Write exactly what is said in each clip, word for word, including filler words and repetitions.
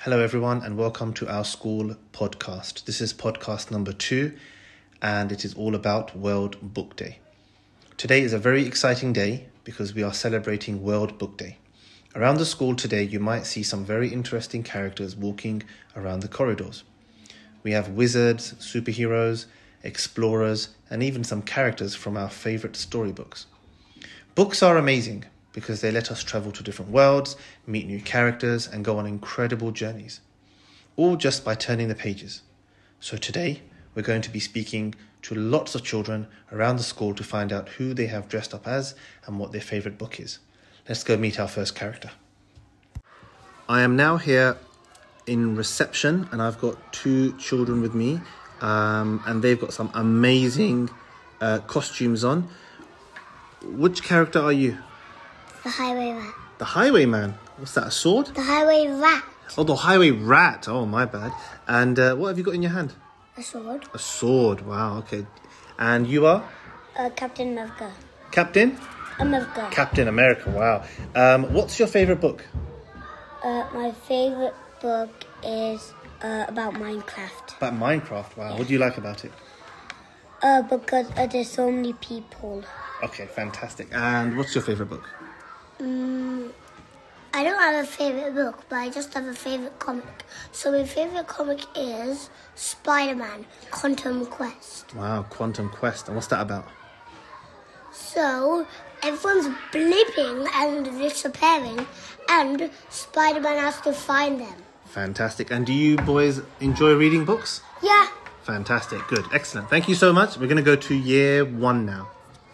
Hello everyone and welcome to our school podcast. This is podcast number two and it is all about World Book Day. Today is a very exciting day because we are celebrating World Book Day. Around the school today you might see some very interesting characters walking around the corridors. We have wizards, superheroes, explorers and even some characters from our favourite storybooks. Books are amazing because they let us travel to different worlds, meet new characters and go on incredible journeys, all just by turning the pages. So today we're going to be speaking to lots of children around the school to find out who they have dressed up as and what their favourite book is. Let's go meet our first character. I am now here in reception and I've got two children with me um, and they've got some amazing uh, costumes on. Which character are you? The highwayman. The highwayman? What's that, a sword? The highway rat. Oh, the highway rat. Oh, my bad. And uh, what have you got in your hand? A sword. A sword. Wow, okay. And you are? Uh, Captain America. Captain? America. Captain America, wow. Um, what's your favourite book? Uh, my favourite book is uh, about Minecraft. About Minecraft, wow. What do you like about it? Uh, because uh, there's so many people. Okay, fantastic. And what's your favourite book? Mm, I don't have a favourite book, but I just have a favourite comic. So my favourite comic is Spider-Man, Quantum Quest. Wow, Quantum Quest. And what's that about? So everyone's blipping and disappearing, and Spider-Man has to find them. Fantastic. And do you boys enjoy reading books? Yeah. Fantastic. Good. Excellent. Thank you so much. We're going to go to year one now.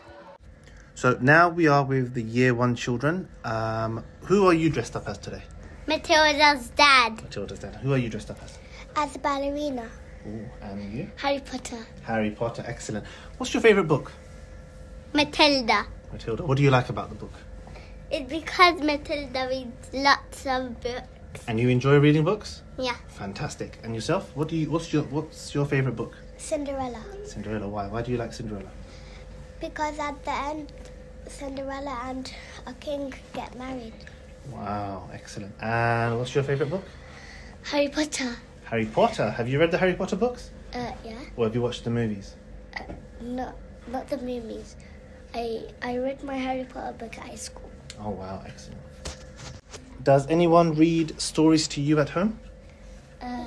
So now we are with the year one children. Um, who are you dressed up as today? Matilda's dad. Matilda's dad. Who are you dressed up as? As a ballerina. Ooh, and you? Harry Potter. Harry Potter. Excellent. What's your favourite book? Matilda. Matilda. What do you like about the book? It's because Matilda reads lots of books. And you enjoy reading books? Yeah. Fantastic. And yourself? What do you? What's your What's your favourite book? Cinderella. Cinderella. Why? Why do you like Cinderella? Because at the end, Cinderella and a king get married. Wow, excellent. And what's your favourite book? Harry Potter. Harry Potter. Have you read the Harry Potter books? Uh, yeah. Or have you watched the movies? Uh, no, not the movies. I I read my Harry Potter book at high school. Oh, wow, excellent. Does anyone read stories to you at home? Uh,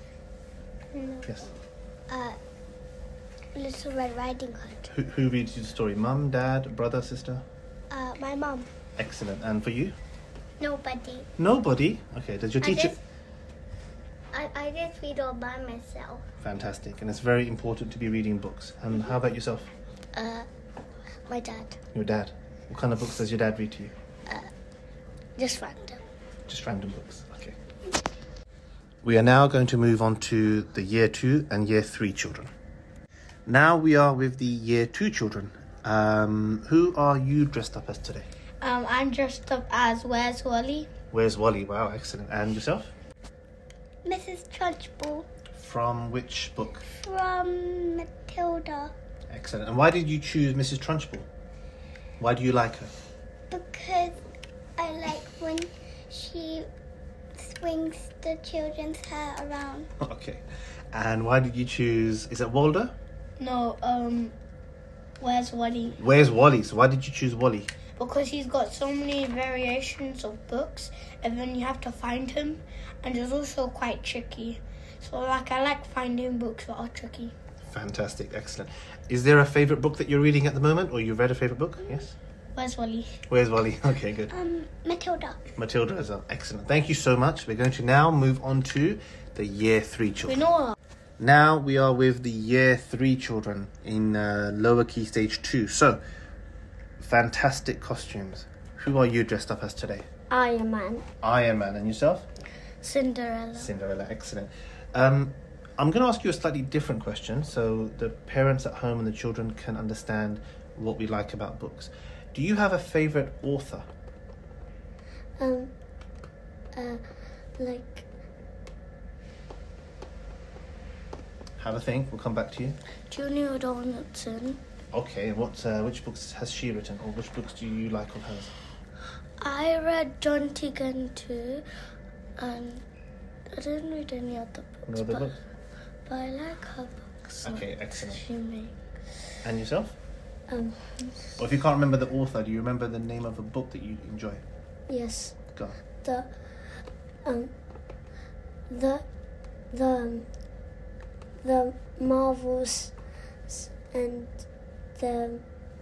no. Yes. Uh, Little Red Riding Hood. Who, who reads you the story? Mum, dad, brother, sister? Uh, my mom. Excellent. And for you? Nobody. Nobody? Okay, does your I teacher... just, I, I just read all by myself. Fantastic. And it's very important to be reading books. And how about yourself? Uh, my dad. Your dad? What kind of books does your dad read to you? Uh, just random. Just random books. Okay. We are now going to move on to the year two and year three children. Now we are with the year two children. Um, who are you dressed up as today? Um, I'm dressed up as Where's Wally? Where's Wally? Wow, excellent. And yourself? Missus Trunchbull. From which book? From Matilda. Excellent. And why did you choose Missus Trunchbull? Why do you like her? Because I like when she swings the children's hair around. Okay. And why did you choose... Is it Waldo? No, um, Where's Wally? Where's Wally? So why did you choose Wally? Because he's got so many variations of books and then you have to find him, and it's also quite tricky. So like I like finding books that are tricky. Fantastic, excellent. Is there a favourite book that you're reading at the moment, or you've read a favourite book? Yes? Where's Wally? Where's Wally? Okay, good. Um, Matilda. Matilda as well. Excellent. Thank you so much. We're going to now move on to the year three children. We know. Now we are with the year three children in uh, lower key stage two. So, fantastic costumes. Who are you dressed up as today? Iron Man. Iron Man. And yourself? Cinderella. Cinderella. Excellent. Um, I'm going to ask you a slightly different question so the parents at home and the children can understand what we like about books. Do you have a favourite author? Um, uh, like... Have a think. We'll come back to you. Julia Donaldson. Okay. What? Uh, which books has she written, or which books do you like of hers? I read John Tegan too, and I don't read any other books. No other but, books? but I like her books. Okay, like, excellent. She makes. And yourself? Um. Or if you can't remember the author, do you remember the name of a book that you enjoy? Yes. Go. The. Um. The. The. Um, the Marvels and the.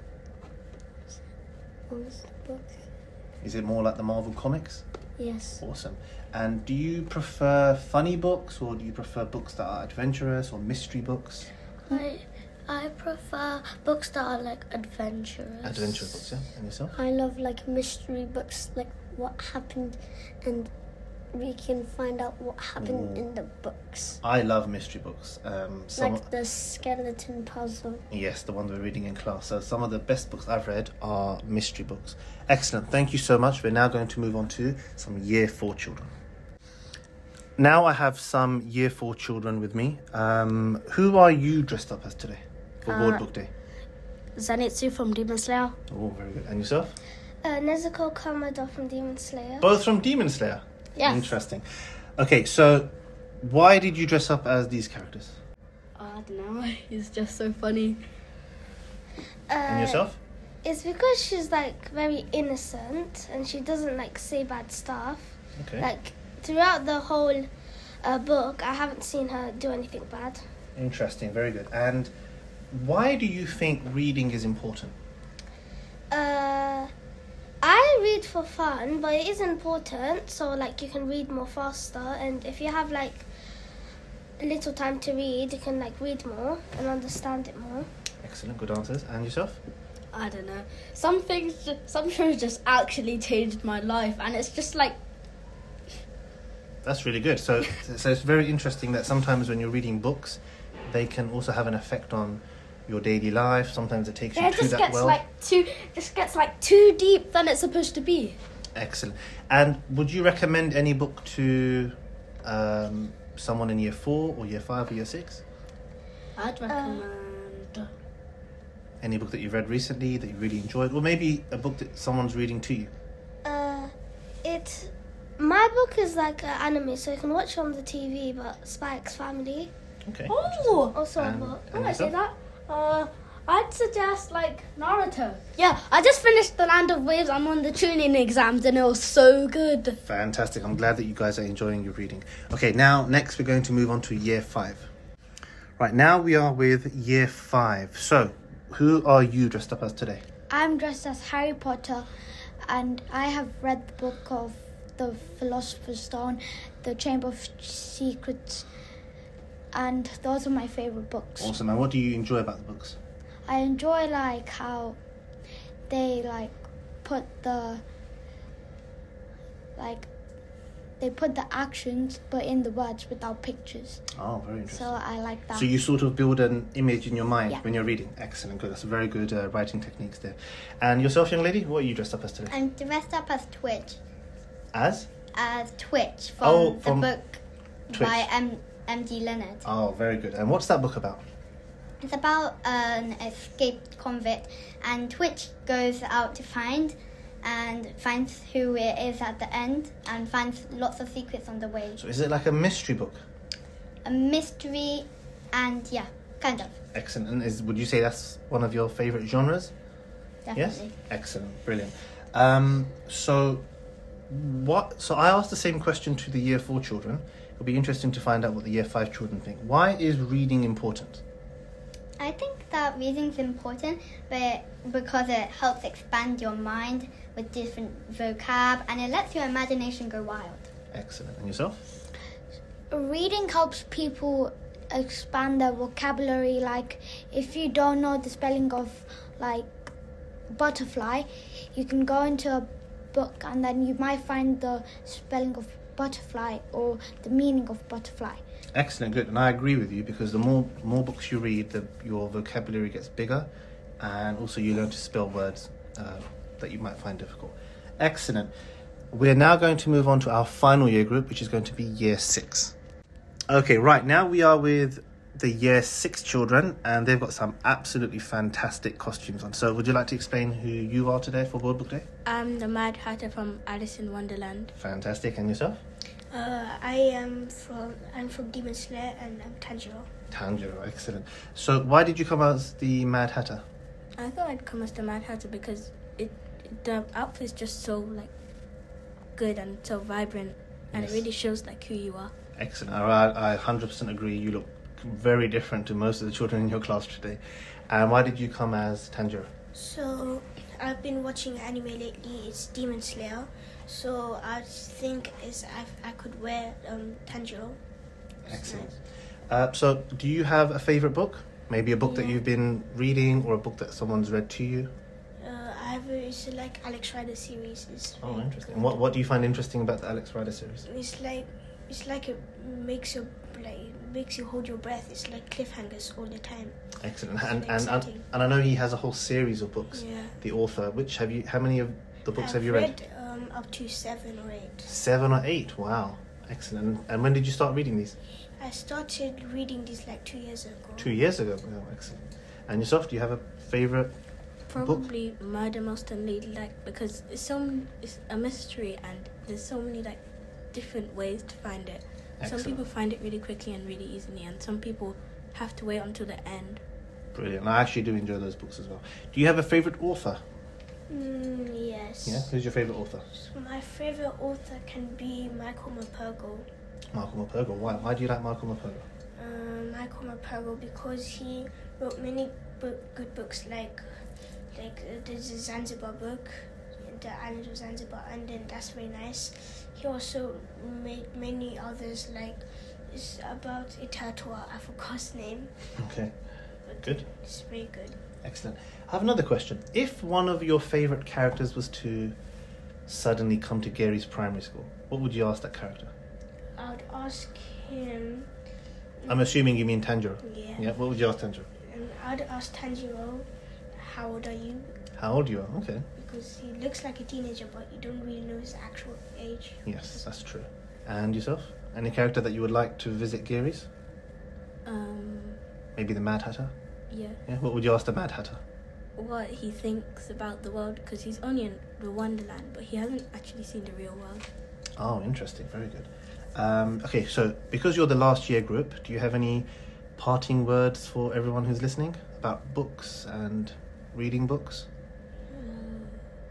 What was the book? Is it more like the Marvel comics? Yes. Awesome. And do you prefer funny books, or do you prefer books that are adventurous or mystery books? I I prefer books that are like adventurous. Adventurous books, yeah. And yourself? I love like mystery books, like what happened, and we can find out what happened Ooh. in the books. I love mystery books. Um, some Like the skeleton puzzle. Yes, the ones we're reading in class. So some of the best books I've read are mystery books. Excellent. Thank you so much. We're now going to move on to some year four children. Now I have some year four children with me. Um, who are you dressed up as today for Uh, World Book Day? Zenitsu from Demon Slayer. Oh, very good. And yourself? Uh, Nezuko Kamada from Demon Slayer. Both from Demon Slayer? Yes. Interesting. Okay, so why did you dress up as these characters? I don't know. He's just so funny. Uh, And yourself? It's because she's like very innocent and she doesn't like say bad stuff. Okay. Like throughout the whole uh, book, I haven't seen her do anything bad. Interesting. Very good. And why do you think reading is important? Uh, I read for fun, but it is important. So like you can read more faster, and if you have like little time to read, you can like read more and understand it more. Excellent. Good answers. And yourself? I don't know. Some things, ju- some shows just actually changed my life, and it's just like That's really good. So, so it's very interesting that sometimes when you're reading books, they can also have an effect on your daily life. Sometimes it takes you it to just that gets world. like too, just gets like too deep than it's supposed to be. Excellent. And would you recommend any book to um, someone in year four or year five or year six? I'd recommend. Any book that you've read recently that you really enjoyed, or maybe a book that someone's reading to you? Uh, it. My book is like an anime, so you can watch it on the T V. But Spy X Family, Okay. Oh, also a And- book. I and might say yourself? that. Uh, I'd suggest like Naruto. Yeah, I just finished The Land of Waves. I'm on the tuning exams, and it was so good. Fantastic. I'm glad that you guys are enjoying your reading. Okay, now next we're going to move on to year five. Right, now we are with year five. So, who are you dressed up as today? I'm dressed as Harry Potter, and I have read the book of the Philosopher's Stone, the Chamber of Secrets, and those are my favourite books. Awesome. And what do you enjoy about the books? I enjoy like how they like put the like they put the actions but in the words without pictures. Oh, very interesting. So I like that. So you sort of build an image in your mind Yeah. when you're reading. Excellent, good. That's a very good uh, writing techniques there. And yourself, young lady, what are you dressed up as today? I'm dressed up as Twitch. As? As Twitch from Oh, the from book Twitch. by M. M.D. Leonard. Oh, very good. And what's that book about? It's about an escaped convict, and Twitch goes out to find and finds who it is at the end and finds lots of secrets on the way. So is it like a mystery book? A mystery, and yeah, kind of. Excellent. And is would you say that's one of your favourite genres? Definitely. Yes? Excellent. Brilliant. Um, so what so I asked the same question to the year four children. It'll be interesting to find out what the year five children think. Why is reading important? I think that reading's important, but because it helps expand your mind with different vocab, and it lets your imagination go wild. Excellent. And yourself? Reading helps people expand their vocabulary. Like if you don't know the spelling of like butterfly, you can go into a book and then you might find the spelling of butterfly or the meaning of butterfly. Excellent, good. And I agree with you, because the more more books you read, the your vocabulary gets bigger, and also you learn to spell words uh, that you might find difficult. Excellent. We're now going to move on to our final year group, which is going to be year six. Okay, right, now we are with the year six children, and they've got some absolutely fantastic costumes on. So would you like to explain who you are today for World Book Day? I'm the Mad Hatter from Alice in Wonderland. Fantastic. And yourself? Uh, I am from I'm from Demon Slayer and I'm Tanjiro. Tanjiro, excellent. So why did you come as the Mad Hatter? I thought I'd come as the Mad Hatter because it the outfit's just so like good and so vibrant, and Yes. it really shows like who you are. Excellent. I, I one hundred percent agree. You look very different to most of the children in your class today. And why did you come as Tanjiro? So I've been watching anime lately. It's Demon Slayer. So I think is I I could wear um, Tanjiro. Excellent. Uh, so do you have a favorite book? Maybe a book that Yeah. you've been reading or a book that someone's read to you? Uh, I have a, it's like Alex Rider series. It's Oh, very interesting. good. What What do you find interesting about the Alex Rider series? It's like it's like it makes you like makes you hold your breath. It's like cliffhangers all the time. Excellent. It's And very and, and exciting. and I know he has a whole series of books. Yeah. The author. Which have you? How many of the books I've have you read? um, up to seven or eight. Seven or eight. Wow. Excellent. And when did you start reading these? I started reading these like two years ago. Two years ago. Oh, excellent. And yourself? Do you have a favorite? Probably Murder Most Unladylike, like because it's so it's a mystery and there's so many like different ways to find it. Excellent. Some people find it really quickly and really easily, and some people have to wait until the end. Brilliant. I actually do enjoy those books as well. Do you have a favorite author? Mm, yes. Yeah. Who's your favorite author? So my favorite author can be Michael Morpurgo. Michael Morpurgo. Why? Why do you like Michael Morpurgo? Uh, Michael Morpurgo because he wrote many book, good books like like uh, there's a Zanzibar book, The Island of Zanzibar, and then that's very nice. He also made many others like it's about a turtle. I forgot his name. Okay. But Good. It's very good. Excellent. I have another question. If one of your favorite characters was to suddenly come to Gary's primary school, what would you ask that character? I would ask him. I'm assuming you mean Tanjiro. Yeah. Yeah. What would you ask Tanjiro? And I'd ask Tanjiro, how old are you? How old you are? Okay. Because he looks like a teenager, but you don't really know his actual age. Yes, that's true. And yourself? Any character that you would like to visit Gary's? Um, Maybe the Mad Hatter? yeah, Yeah. What would you ask the Mad Hatter? what he thinks about the world because he's only in the Wonderland, but he hasn't actually seen the real world. Oh, interesting. Very good. Um, okay, so because you're the last year group, do you have any parting words for everyone who's listening about books and reading books? Uh,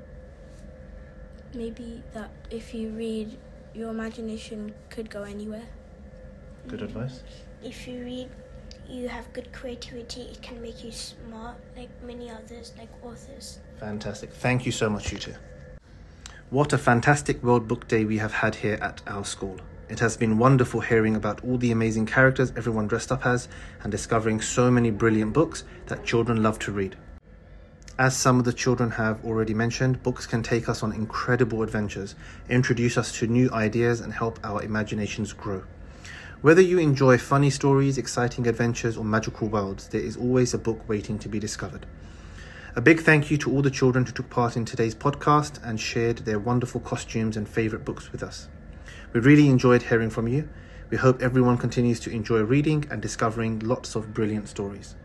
maybe that if you read, your imagination could go anywhere. Good advice. If you read, you have good creativity. It can make you smart, like many others, like authors. Fantastic. Thank you so much, you two. What a fantastic World Book Day we have had here at our school. It has been wonderful hearing about all the amazing characters everyone dressed up as and discovering so many brilliant books that children love to read. As some of the children have already mentioned, books can take us on incredible adventures, introduce us to new ideas and help our imaginations grow. Whether you enjoy funny stories, exciting adventures or magical worlds, there is always a book waiting to be discovered. A big thank you to all the children who took part in today's podcast and shared their wonderful costumes and favourite books with us. We really enjoyed hearing from you. We hope everyone continues to enjoy reading and discovering lots of brilliant stories.